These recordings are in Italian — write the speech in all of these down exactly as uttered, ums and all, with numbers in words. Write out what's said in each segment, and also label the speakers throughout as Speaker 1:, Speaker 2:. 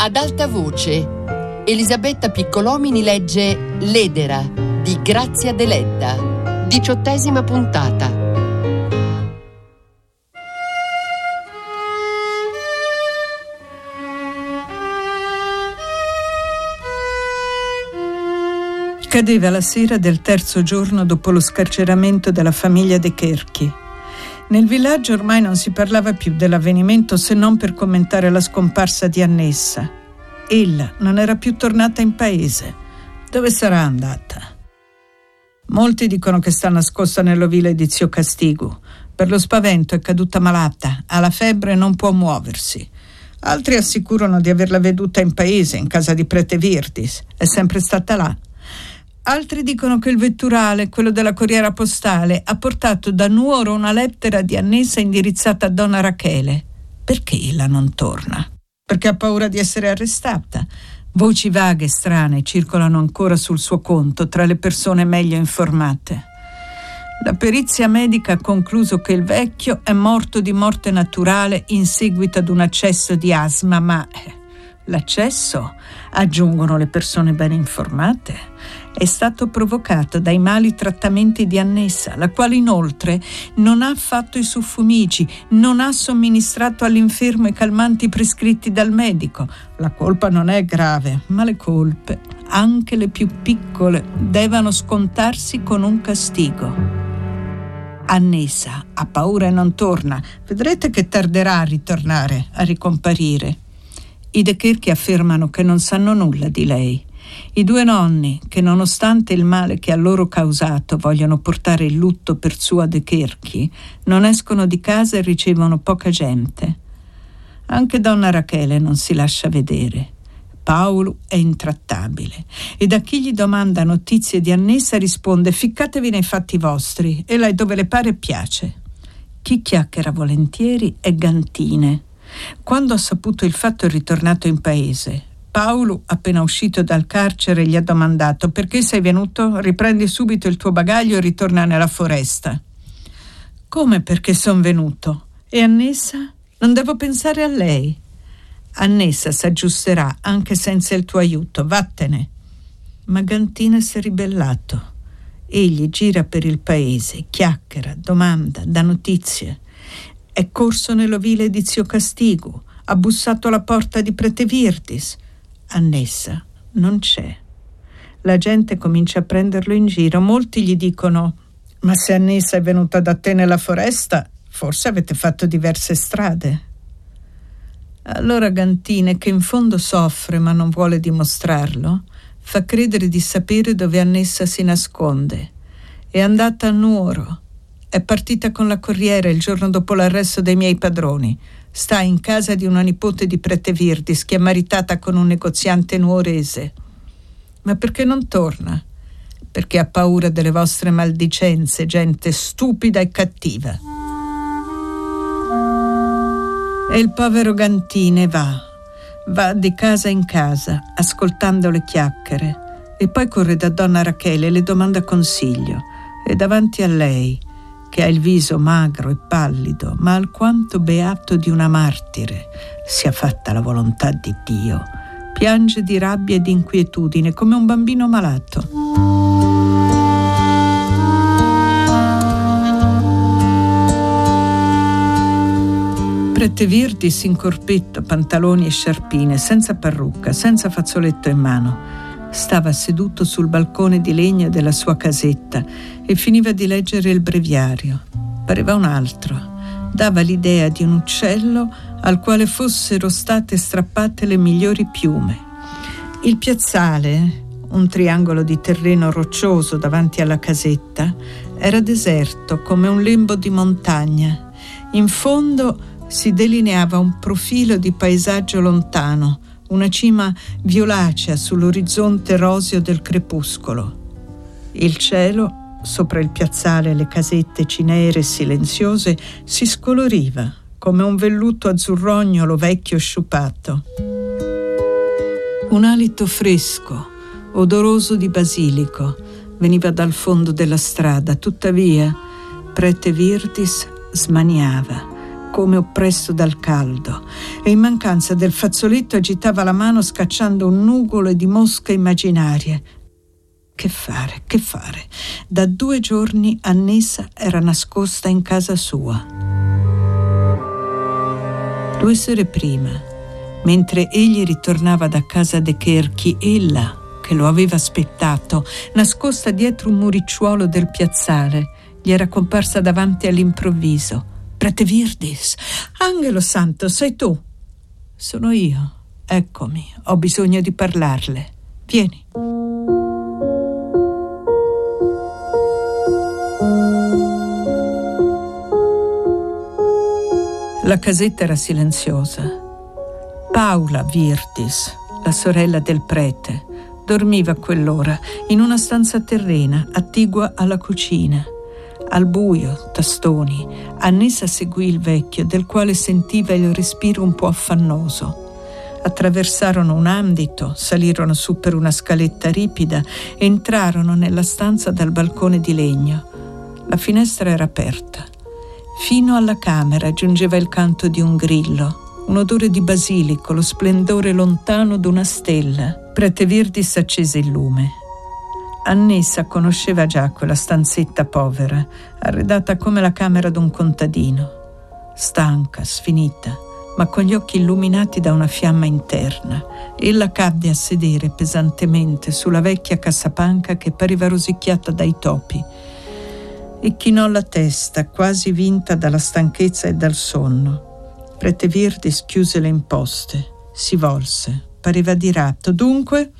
Speaker 1: Ad alta voce, Elisabetta Piccolomini legge L'Edera di Grazia Deledda, diciottesima puntata.
Speaker 2: Cadeva la sera del terzo giorno dopo lo scarceramento della famiglia De Cherchi. Nel villaggio ormai non si parlava più dell'avvenimento se non per commentare la scomparsa di Annessa. Ella non era più tornata in paese. Dove sarà andata? Molti dicono che sta nascosta nell'ovile di zio Castigu. Per lo spavento è caduta malata, ha la febbre e non può muoversi. Altri assicurano di averla veduta in paese, in casa di Prete Virdis. È sempre stata là. Altri dicono che il vetturale, quello della corriera postale, ha portato da Nuoro una lettera di Annessa indirizzata a donna Rachele. Perché ella non torna? Perché ha paura di essere arrestata? Voci vaghe e strane circolano ancora sul suo conto tra le persone meglio informate. La perizia medica ha concluso che il vecchio è morto di morte naturale in seguito ad un accesso di asma, ma l'accesso, aggiungono le persone ben informate, è stato provocato dai mali trattamenti di Annessa, la quale inoltre non ha fatto i suffumici, non ha somministrato all'infermo i calmanti prescritti dal medico. La colpa non è grave, ma le colpe, anche le più piccole, devono scontarsi con un castigo. Annessa ha paura e non torna. Vedrete che tarderà a ritornare, a ricomparire. I De Cherchi affermano che non sanno nulla di lei. I due nonni, che nonostante il male che ha loro causato vogliono portare il lutto per sua De Cherchi, non escono di casa e ricevono poca gente. Anche donna Rachele non si lascia vedere. Paolo è intrattabile e da chi gli domanda notizie di Annessa risponde: ficcatevi nei fatti vostri, e lei dove le pare piace. Chi chiacchiera volentieri è Gantine. Quando ha saputo il fatto è ritornato in paese. Paolo, appena uscito dal carcere, gli ha domandato: perché sei venuto? Riprendi subito il tuo bagaglio e ritorna nella foresta. Come perché son venuto? E Annessa? Non devo pensare a lei. Annessa s'aggiusterà anche senza il tuo aiuto, vattene. Ma Gantine si è ribellato. Egli gira per il paese, chiacchiera, domanda, dà notizie. È corso nell'ovile di zio Castigu, ha bussato alla porta di Prete Virdis. Annessa non c'è. La gente comincia a prenderlo in giro. Molti gli dicono: ma se Annessa è venuta da te nella foresta, forse avete fatto diverse strade. Allora Gantine, che in fondo soffre ma non vuole dimostrarlo, fa credere di sapere dove Annessa si nasconde. È andata a Nuoro. È partita con la corriera il giorno dopo l'arresto dei miei padroni. Sta in casa di una nipote di Prete Virdis che è maritata con un negoziante nuorese. Ma perché non torna? Perché ha paura delle vostre maldicenze, gente stupida e cattiva. E il povero Gantine va, va di casa in casa, ascoltando le chiacchiere, e poi corre da donna Rachele e le domanda consiglio. E davanti a lei, che ha il viso magro e pallido, ma alquanto beato di una martire, sia fatta la volontà di Dio, piange di rabbia e di inquietudine come un bambino malato. Prete Virdis in corpetto, pantaloni e sciarpine, senza parrucca, senza fazzoletto in mano. Stava seduto sul balcone di legno della sua casetta e finiva di leggere il breviario. Pareva un altro. Dava l'idea di un uccello al quale fossero state strappate le migliori piume. Il piazzale, un triangolo di terreno roccioso davanti alla casetta, era deserto come un lembo di montagna. In fondo si delineava un profilo di paesaggio lontano, una cima violacea sull'orizzonte roseo del crepuscolo. Il cielo, sopra il piazzale e le casette cinere e silenziose, si scoloriva come un velluto azzurrognolo vecchio e sciupato. Un alito fresco, odoroso di basilico, veniva dal fondo della strada. Tuttavia, Prete Virdis smaniava, come oppresso dal caldo, e in mancanza del fazzoletto agitava la mano scacciando un nugolo di mosche immaginarie. Che fare, che fare? Da due giorni Annessa era nascosta in casa sua. Due sere prima, mentre egli ritornava da casa De Cherchi, ella, che lo aveva aspettato, nascosta dietro un muricciuolo del piazzale, gli era comparsa davanti all'improvviso. «Prete Virdis! Angelo santo, sei tu?» «Sono io. Eccomi. Ho bisogno di parlarle. Vieni.» La casetta era silenziosa. Paula Virdis, la sorella del prete, dormiva a quell'ora in una stanza terrena attigua alla cucina. Al buio, tastoni, Annessa seguì il vecchio, del quale sentiva il respiro un po' affannoso. Attraversarono un andito, salirono su per una scaletta ripida e entrarono nella stanza dal balcone di legno. La finestra era aperta. Fino alla camera giungeva il canto di un grillo, un odore di basilico, lo splendore lontano d'una stella. Prete Virdis accese il lume. Annessa conosceva già quella stanzetta povera, arredata come la camera d'un contadino. Stanca, sfinita, ma con gli occhi illuminati da una fiamma interna, ella cadde a sedere pesantemente sulla vecchia cassapanca che pareva rosicchiata dai topi e chinò la testa, quasi vinta dalla stanchezza e dal sonno. Prete Virdis chiuse le imposte, si volse, pareva diratto. «Dunque?»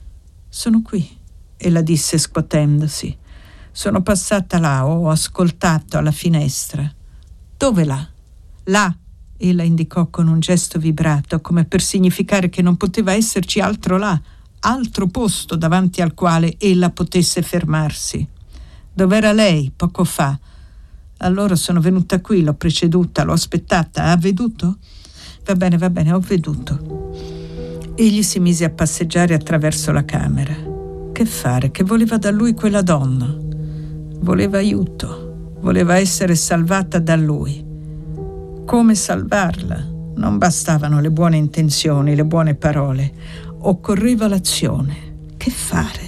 Speaker 2: «Sono qui», ella disse scuotendosi. «Sono passata là, ho ascoltato alla finestra.» «Dove là?» «Là», ella indicò con un gesto vibrato, come per significare che non poteva esserci altro là, altro posto davanti al quale ella potesse fermarsi. «Dov'era lei poco fa?» «Allora sono venuta qui, l'ho preceduta, l'ho aspettata. Ha veduto?» «Va bene, va bene, ho veduto.» Egli si mise a passeggiare attraverso la camera. Che fare? Che voleva da lui quella donna? Voleva aiuto, voleva essere salvata da lui. Come salvarla? Non bastavano le buone intenzioni, le buone parole. Occorreva l'azione. Che fare?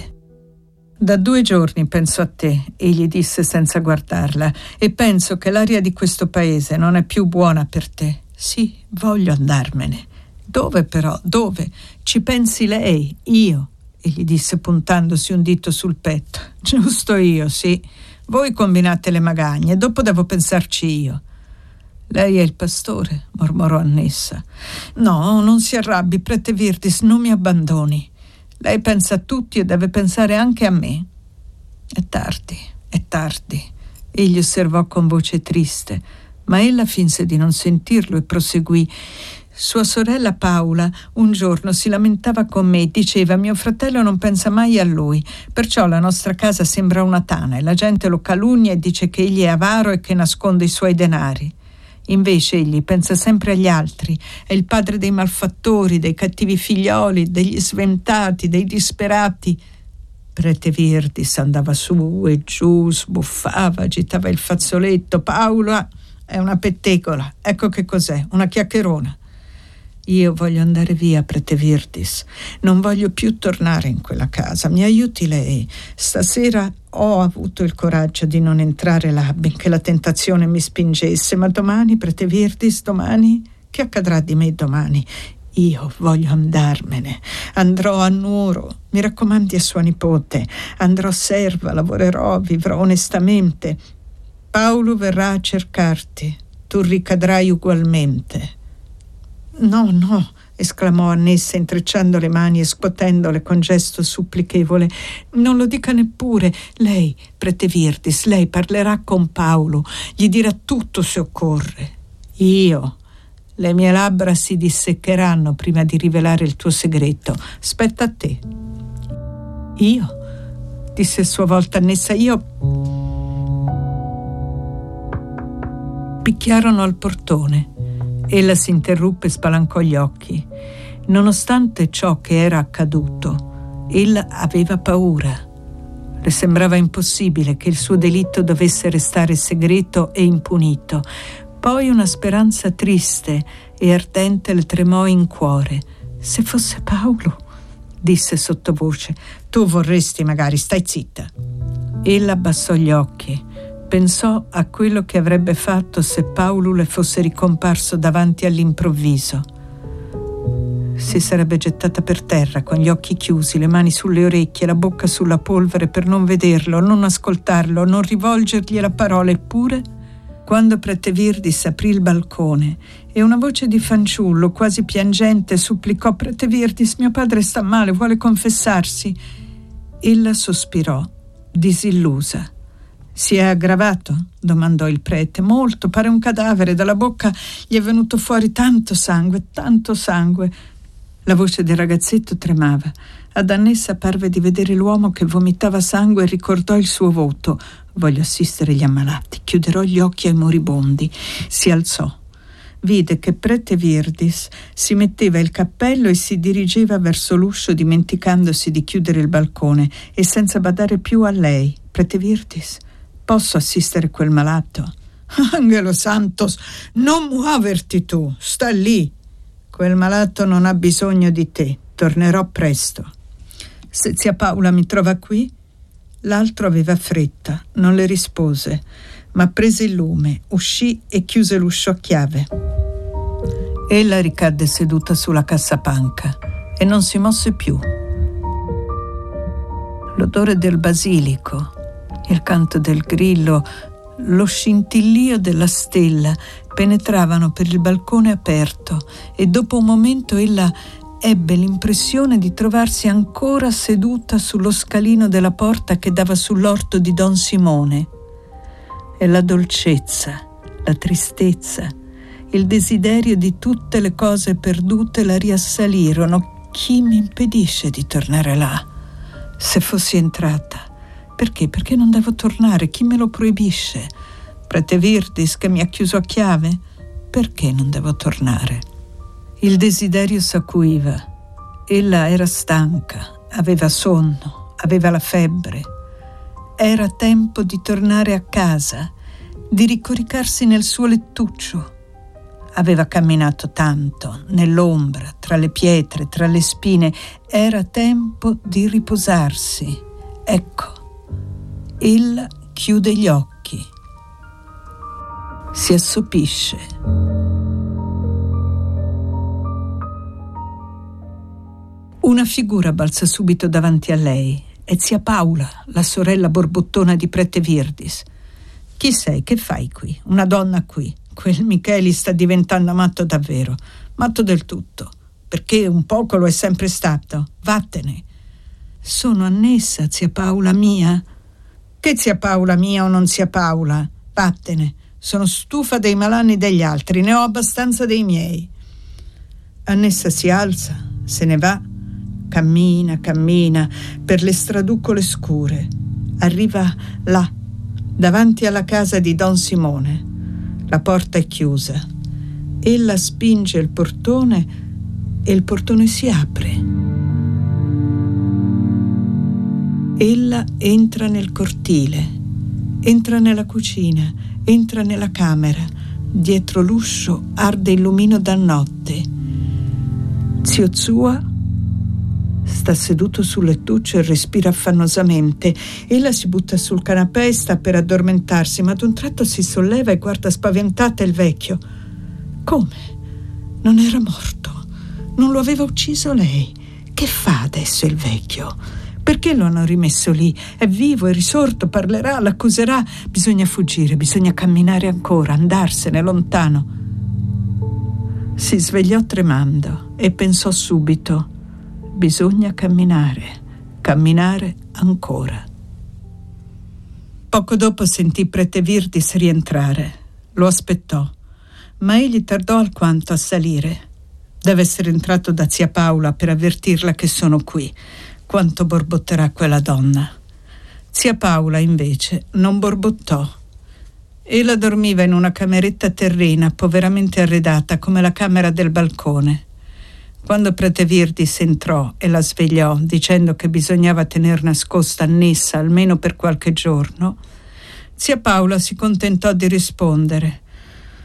Speaker 2: «Da due giorni penso a te», egli disse senza guardarla, «e penso che l'aria di questo paese non è più buona per te. Sì, voglio andarmene.» «Dove però? Dove? Ci pensi lei? Io?» egli disse puntandosi un dito sul petto. «Giusto io, sì. Voi combinate le magagne, dopo devo pensarci io.» «Lei è il pastore», mormorò Annessa. «No, non si arrabbi, Prete Virdis, non mi abbandoni. Lei pensa a tutti e deve pensare anche a me.» «È tardi, è tardi», egli osservò con voce triste, ma ella finse di non sentirlo e proseguì. «Sua sorella Paola un giorno si lamentava con me, diceva: mio fratello non pensa mai a lui, perciò la nostra casa sembra una tana e la gente lo calunnia e dice che egli è avaro e che nasconde i suoi denari. Invece egli pensa sempre agli altri, è il padre dei malfattori, dei cattivi figlioli, degli sventati, dei disperati.» Prete Virdis andava su e giù, sbuffava, agitava il fazzoletto. «Paola è una pettegola, ecco che cos'è, una chiacchierona.» «Io voglio andare via, Prete Virdis. Non voglio più tornare in quella casa. Mi aiuti lei. Stasera ho avuto il coraggio di non entrare là, benché la tentazione mi spingesse. Ma domani, Prete Virdis, domani? Che accadrà di me domani? Io voglio andarmene. Andrò a Nuoro. Mi raccomandi a sua nipote. Andrò serva, lavorerò, vivrò onestamente. Paolo verrà a cercarti. Tu ricadrai ugualmente.» «No, no», esclamò Annessa intrecciando le mani e scuotendole con gesto supplichevole. «Non lo dica neppure. Lei, Prete Virdis, lei parlerà con Paolo, gli dirà tutto se occorre.» «Io? Le mie labbra si disseccheranno prima di rivelare il tuo segreto. Spetta a te.» «Io?» disse a sua volta Annessa. «Io...» Picchiarono al portone. Ella si interruppe e spalancò gli occhi. Nonostante ciò che era accaduto, ella aveva paura. Le sembrava impossibile che il suo delitto dovesse restare segreto e impunito. Poi una speranza triste e ardente le tremò in cuore. Se fosse Paolo, disse sottovoce. Tu vorresti magari, stai zitta. Ella abbassò gli occhi. Pensò a quello che avrebbe fatto se Paolo le fosse ricomparso davanti all'improvviso. Si sarebbe gettata per terra con gli occhi chiusi, le mani sulle orecchie, la bocca sulla polvere per non vederlo, non ascoltarlo, non rivolgergli la parola. Eppure, quando Pretevirdis aprì il balcone e una voce di fanciullo, quasi piangente, supplicò: Pretevirdis, mio padre sta male, vuole confessarsi. Ella sospirò, disillusa. Si è aggravato? Domandò il prete. Molto, pare un cadavere, dalla bocca gli è venuto fuori tanto sangue, tanto sangue. La voce del ragazzetto tremava. Ad Annessa parve di vedere l'uomo che vomitava sangue e ricordò il suo voto. Voglio assistere gli ammalati, chiuderò gli occhi ai moribondi. Si alzò. Vide che Pretevirdis si metteva il cappello e si dirigeva verso l'uscio, dimenticandosi di chiudere il balcone e senza badare più a lei. Pretevirdis, posso assistere quel malato? Angelo Santos, non muoverti tu, sta lì. Quel malato non ha bisogno di te, tornerò presto. Se zia Paola mi trova qui? L'altro aveva fretta, non le rispose, ma prese il lume, uscì e chiuse l'uscio a chiave. Ella ricadde seduta sulla cassapanca e non si mosse più. L'odore del basilico, il canto del grillo, lo scintillio della stella penetravano per il balcone aperto e dopo un momento ella ebbe l'impressione di trovarsi ancora seduta sullo scalino della porta che dava sull'orto di Don Simone. E la dolcezza, la tristezza, il desiderio di tutte le cose perdute la riassalirono. Chi mi impedisce di tornare là? Se fossi entrata. Perché? Perché non devo tornare? Chi me lo proibisce? Pretevirdis che mi ha chiuso a chiave? Perché non devo tornare? Il desiderio s'acuiva. Ella era stanca, aveva sonno, aveva la febbre. Era tempo di tornare a casa, di ricoricarsi nel suo lettuccio. Aveva camminato tanto, nell'ombra, tra le pietre, tra le spine. Era tempo di riposarsi. Ecco, ella chiude gli occhi. Si assopisce. Una figura balza subito davanti a lei. È zia Paola, la sorella borbottona di Pretevirdis. Chi sei? Che fai qui? Una donna qui? Quel Micheli sta diventando matto davvero, matto del tutto, perché un poco lo è sempre stato. Vattene. Sono Annessa, zia Paola mia. Che zia Paola mia o non zia Paola? Vattene. Sono stufa dei malanni degli altri, ne ho abbastanza dei miei. Annessa si alza, se ne va, cammina, cammina per le straducole scure. Arriva là, davanti alla casa di Don Simone. La porta è chiusa. Ella spinge il portone e il portone si apre. Ella entra nel cortile, entra nella cucina, entra nella camera. Dietro l'uscio arde il lumino da notte. Zio Zua sta seduto sul lettuccio e respira affannosamente. Ella si butta sul canapè e sta per addormentarsi, ma ad un tratto si solleva e guarda spaventata il vecchio. Come? Non era morto? Non lo aveva ucciso lei? Che fa adesso il vecchio? Perché lo hanno rimesso lì? È vivo, è risorto, parlerà, l'accuserà. Bisogna fuggire, bisogna camminare ancora, andarsene lontano. Si svegliò tremando e pensò subito: bisogna camminare, camminare ancora. Poco dopo sentì Pretevirdis rientrare. Lo aspettò, ma egli tardò alquanto a salire. Deve essere entrato da zia Paola per avvertirla che sono qui. Quanto borbotterà quella donna? Zia Paola, invece, non borbottò. Ella dormiva in una cameretta terrena, poveramente arredata, come la camera del balcone. Quando Pretevirdis entrò e la svegliò, dicendo che bisognava tener nascosta Annessa almeno per qualche giorno, zia Paola si contentò di rispondere: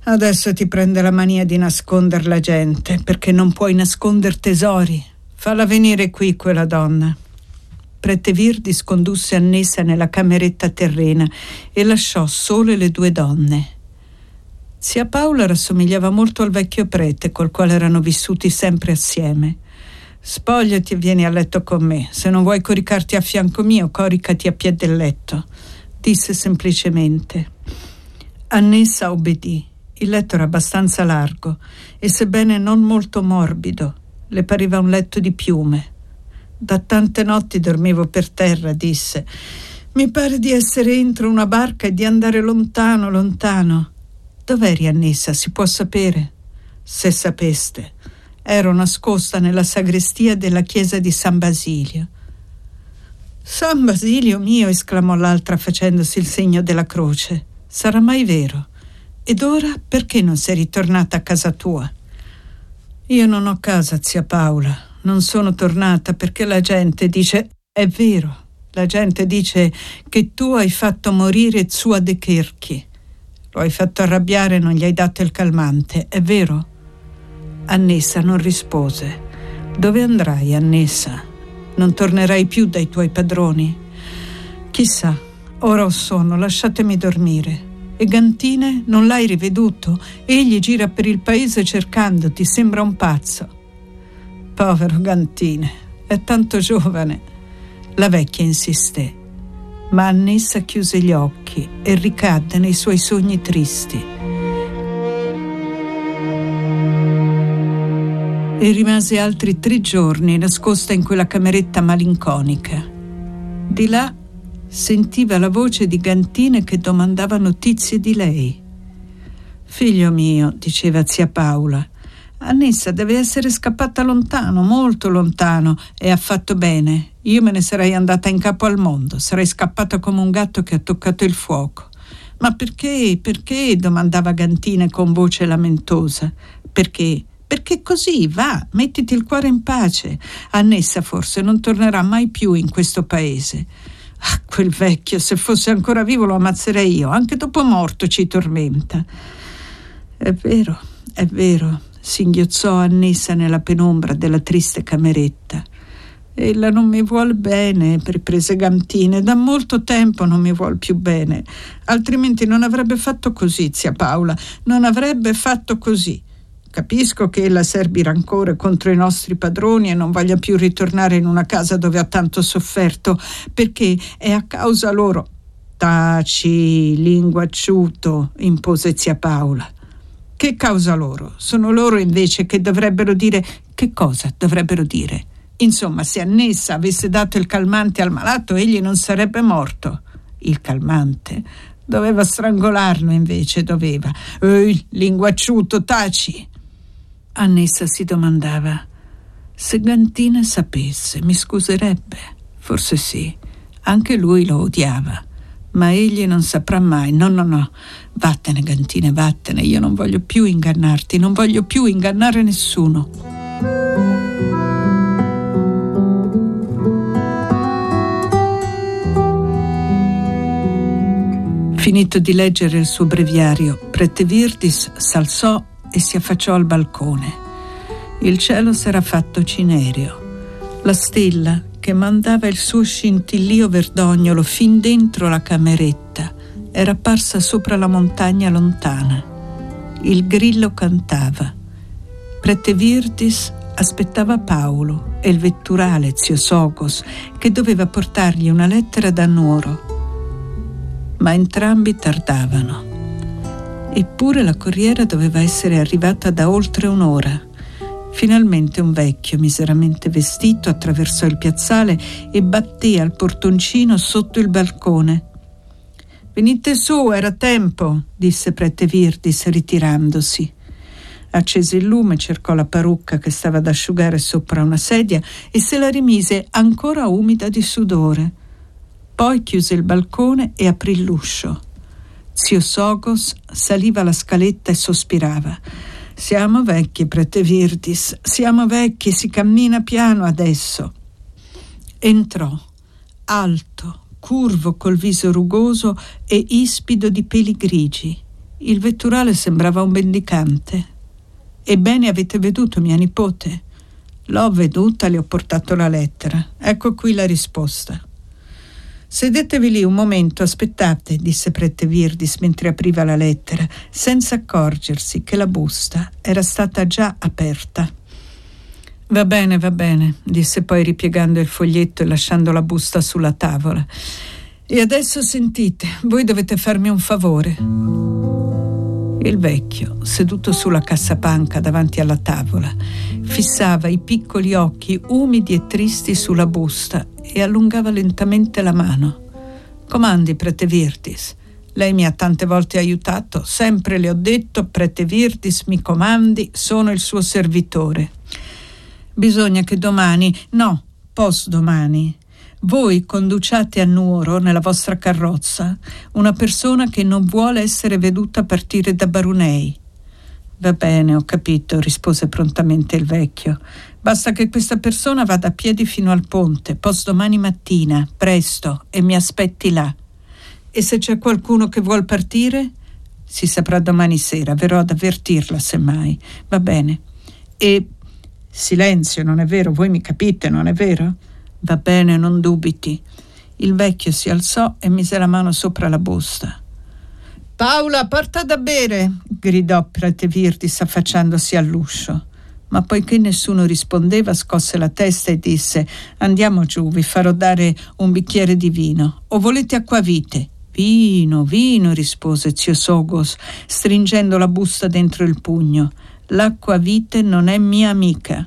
Speaker 2: Adesso ti prende la mania di nascondere la gente, perché non puoi nascondere tesori. Falla venire qui quella donna. Prete Virdis condusse Annessa nella cameretta terrena e lasciò sole le due donne. Zia Paola rassomigliava molto al vecchio prete col quale erano vissuti sempre assieme. Spogliati e vieni a letto con me. Se non vuoi coricarti a fianco mio, coricati a piede del letto, disse semplicemente. Annessa obbedì. Il letto era abbastanza largo e, sebbene non molto morbido, le pareva un letto di piume. Da tante notti dormivo per terra, disse. Mi pare di essere entro una barca e di andare lontano, lontano. Dov'eri, Annessa? Si può sapere? Se sapeste. Ero nascosta nella sagrestia della chiesa di San Basilio. San Basilio mio, esclamò l'altra facendosi il segno della croce. Sarà mai vero? Ed ora perché non sei ritornata a casa tua? Io non ho casa, zia Paola. Non sono tornata perché la gente dice, è vero, la gente dice che tu hai fatto morire Zua De Kerchi. Lo hai fatto arrabbiare e non gli hai dato il calmante, è vero? Annessa non rispose. Dove andrai, Annessa? Non tornerai più dai tuoi padroni? Chissà, ora ho sonno, lasciatemi dormire. E Gantine, non l'hai riveduto? Egli gira per il paese cercandoti, sembra un pazzo. Povero Gantine, è tanto giovane. La vecchia insisté, ma Annessa chiuse gli occhi e ricadde nei suoi sogni tristi. E rimase altri tre giorni nascosta in quella cameretta malinconica. Di là sentiva la voce di Gantine che domandava notizie di lei. Figlio mio, diceva zia Paola, Annessa deve essere scappata lontano, molto lontano, e ha fatto bene. Io me ne sarei andata in capo al mondo, sarei scappata come un gatto che ha toccato il fuoco. Ma perché, perché? Domandava Gantine con voce lamentosa. Perché? Perché così, va, mettiti il cuore in pace. Annessa forse non tornerà mai più in questo paese. Ah, quel vecchio, se fosse ancora vivo lo ammazzerei io, anche dopo morto ci tormenta. È vero, è vero. Singhiozzò Annessa nella penombra della triste cameretta. Ella non mi vuol bene, riprese Gantine, da molto tempo non mi vuol più bene, altrimenti non avrebbe fatto così, zia Paola, non avrebbe fatto così. Capisco che ella serbi rancore contro i nostri padroni e non voglia più ritornare in una casa dove ha tanto sofferto, perché è a causa loro. Taci, linguacciuto, impose zia Paola. Che causa loro? Sono loro invece che dovrebbero dire. Che cosa dovrebbero dire? Insomma, se Annessa avesse dato il calmante al malato, egli non sarebbe morto. Il calmante? Doveva strangolarlo invece, doveva. Ehi, linguacciuto, taci! Annessa si domandava, se Gantine sapesse, mi scuserebbe? Forse sì, anche lui lo odiava. Ma egli non saprà mai. No, no, no. Vattene, Gantine, vattene. Io non voglio più ingannarti, non voglio più ingannare nessuno. Finito di leggere il suo breviario, Prete Virdis s'alzò e si affacciò al balcone. Il cielo s'era fatto cinereo. La stella che mandava il suo scintillio verdognolo fin dentro la cameretta era apparsa sopra la montagna lontana. Il grillo cantava. Prete Virdis aspettava Paolo e il vetturale, zio Sogos, che doveva portargli una lettera da Nuoro. Ma entrambi tardavano. Eppure la corriera doveva essere arrivata da oltre un'ora. Finalmente un vecchio miseramente vestito attraversò il piazzale e batté al portoncino sotto il balcone. «Venite su, era tempo», disse Prete Virdis ritirandosi. Accese il lume, cercò la parrucca che stava ad asciugare sopra una sedia e se la rimise ancora umida di sudore. Poi chiuse il balcone e aprì l'uscio. Zio Sogos saliva la scaletta e sospirava. «Siamo vecchi, Prete Virdis, siamo vecchi, si cammina piano adesso». Entrò, alto, curvo col viso rugoso e ispido di peli grigi. Il vetturale sembrava un mendicante. Ebbene, avete veduto mia nipote? L'ho veduta, le ho portato la lettera. Ecco qui la risposta. Sedetevi lì un momento, aspettate, disse prete Virdis mentre apriva la lettera, senza accorgersi che la busta era stata già aperta. Va bene, va bene, disse poi ripiegando il foglietto e lasciando la busta sulla tavola. E adesso sentite, voi dovete farmi un favore. Il vecchio, seduto sulla cassapanca davanti alla tavola, fissava i piccoli occhi umidi e tristi sulla busta e allungava lentamente la mano. Comandi, prete Virdis. Lei mi ha tante volte aiutato, sempre le ho detto, prete Virdis, mi comandi, sono il suo servitore. Bisogna che domani, no, postdomani, voi conduciate a Nuoro, nella vostra carrozza, una persona che non vuole essere veduta partire da Barunei. Va bene, ho capito, rispose prontamente il vecchio. Basta che questa persona vada a piedi fino al ponte, postdomani mattina, presto, e mi aspetti là. E se c'è qualcuno che vuol partire? Si saprà domani sera, verrò ad avvertirla semmai. Va bene. E silenzio, non è vero? Voi mi capite, non è vero? Va bene, non dubiti. Il vecchio si alzò e mise la mano sopra la busta. Paola, porta da bere, gridò prete Virdis affacciandosi all'uscio. Ma poiché nessuno rispondeva, scosse la testa e disse: andiamo giù, vi farò dare un bicchiere di vino. O volete acquavite? Vino, vino, rispose zio Sogos, stringendo la busta dentro il pugno. L'acquavite non è mia amica.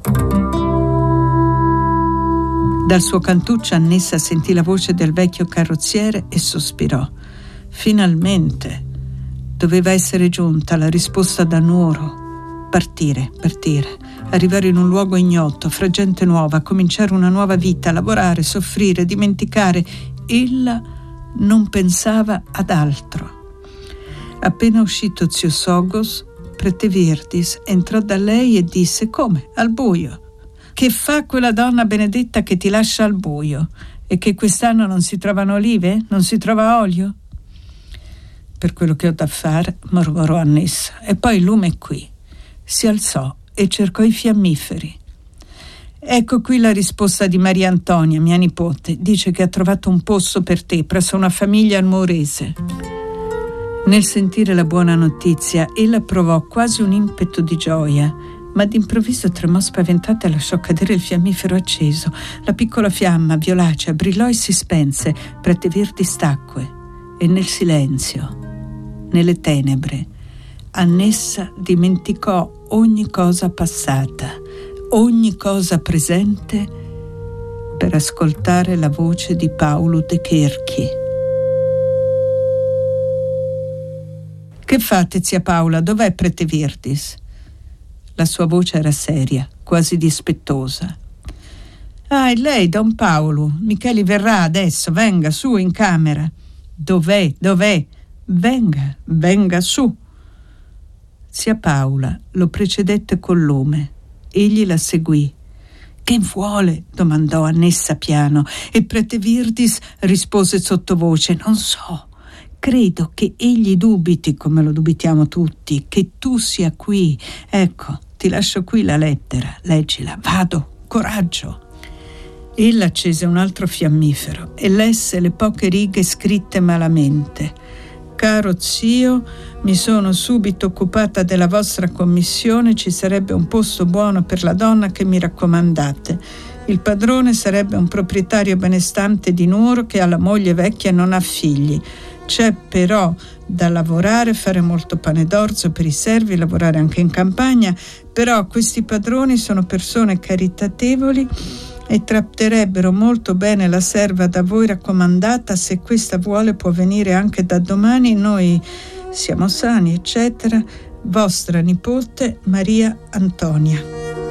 Speaker 2: Dal suo cantuccio Annessa sentì la voce del vecchio carrozziere e sospirò. Finalmente doveva essere giunta la risposta da Nuoro. Partire, partire, arrivare in un luogo ignoto, fra gente nuova, cominciare una nuova vita, lavorare, soffrire, dimenticare. Ella non pensava ad altro. Appena uscito zio Sogos, prete Virdis entrò da lei e disse: come? Al buio? Che fa quella donna benedetta che ti lascia al buio? E che quest'anno non si trovano olive? Non si trova olio? Per quello che ho da fare, mormorò Annessa, e poi il lume è qui. Si alzò e cercò i fiammiferi. Ecco qui la risposta di Maria Antonia, mia nipote. Dice che ha trovato un posto per te presso una famiglia almorese. Nel sentire la buona notizia, ella provò quasi un impeto di gioia, ma d'improvviso tremò spaventata e lasciò cadere il fiammifero acceso. La piccola fiamma violacea brillò e si spense. Prete Virdis tacque e nel silenzio, nelle tenebre, Annessa dimenticò ogni cosa passata, ogni cosa presente, per ascoltare la voce di Paolo De Cherchi. Che fate, zia Paola? Dov'è prete Virdis? La sua voce era seria, quasi dispettosa. Ah, è lei, don Paolo. Micheli verrà adesso, venga su in camera. Dov'è? Dov'è? Venga, venga su. Zia Paola lo precedette col lume. Egli la seguì. Che vuole? Domandò Annessa piano, e prete Virdis rispose sottovoce: non so. Credo che egli dubiti, come lo dubitiamo tutti, che tu sia qui. Ecco, ti lascio qui la lettera, leggila. Vado, coraggio. Ella accese un altro fiammifero e lesse le poche righe scritte malamente. Caro zio, mi sono subito occupata della vostra commissione, ci sarebbe un posto buono per la donna che mi raccomandate. Il padrone sarebbe un proprietario benestante di Nuoro che ha la moglie vecchia e non ha figli. C'è però da lavorare, fare molto pane d'orzo per i servi, lavorare anche in campagna, però questi padroni sono persone caritatevoli e tratterebbero molto bene la serva da voi raccomandata. Se questa vuole può venire anche da domani, noi siamo sani, eccetera. Vostra nipote Maria Antonia.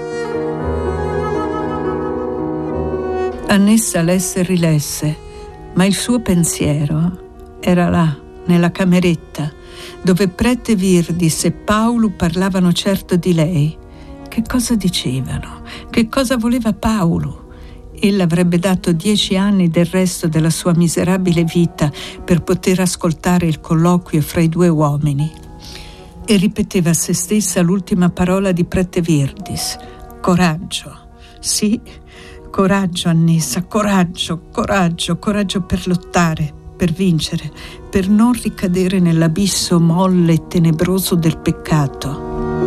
Speaker 2: Annessa lesse e rilesse, ma il suo pensiero era là, nella cameretta, dove prete Virdis e Paolo parlavano certo di lei. Che cosa dicevano? Che cosa voleva Paolo? Ella avrebbe dato dieci anni del resto della sua miserabile vita per poter ascoltare il colloquio fra i due uomini. e ripeteva a se stessa l'ultima parola di Prete Virdis: coraggio. Sì, coraggio, Annesa, coraggio, coraggio, coraggio per lottare, per vincere, per non ricadere nell'abisso molle e tenebroso del peccato.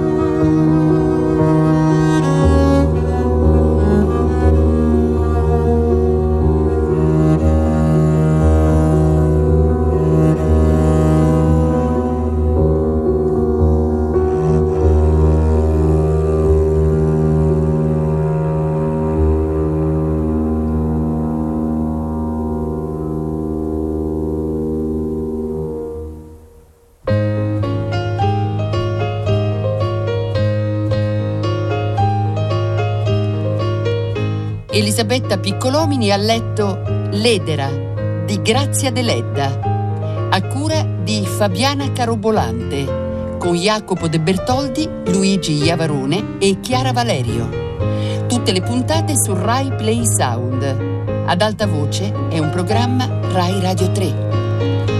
Speaker 1: Elisabetta Piccolomini ha letto L'Edera di Grazia Deledda, a cura di Fabiana Carobolante, con Jacopo De Bertoldi, Luigi Iavarone e Chiara Valerio. Tutte le puntate su Rai Play Sound. Ad alta voce è un programma Rai Radio tre.